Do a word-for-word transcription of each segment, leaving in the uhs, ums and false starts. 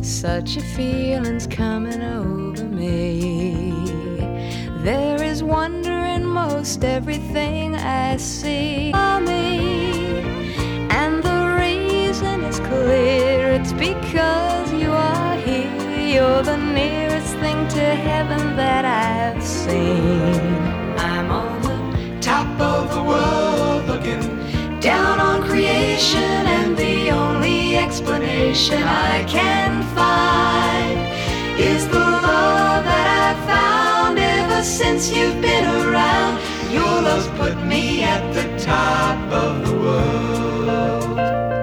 Such a feeling's coming over me. There is wonder in most everything I see. Me, and the reason is clear. It's because you are here. You're the nearest thing to heaven that I've seen. I'm on the top of the world looking down on creation, and the only explanation I can find is the love that I've found ever since you've been around. Your love's put me at the top of the world.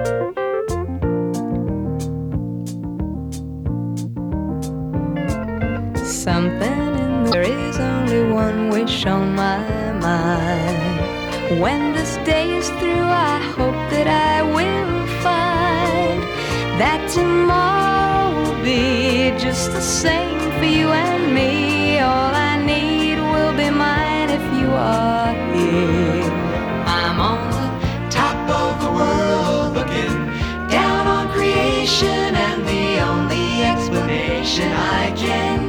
Something in the there is only one wish on my mind. When this day is through, I hope that I will find that tomorrow will be just the same for you and me. All I need will be mine if you are here. I'm on the top of the world looking down on creation, and the only explanation I can